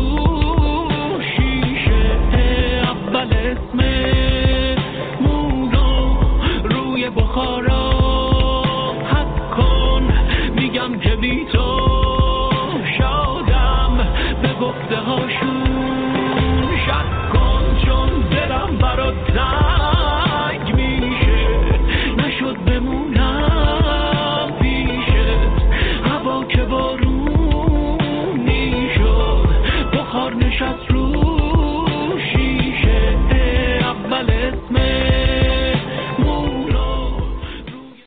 رو شیشه اول اسممونو روی بخارا حد کن میگم که بی تو شادم به گفته هاشون شک کن چون دلم برات تنگ میشه نشد بمونم پیشت هوا که بارونی شد بخار نشست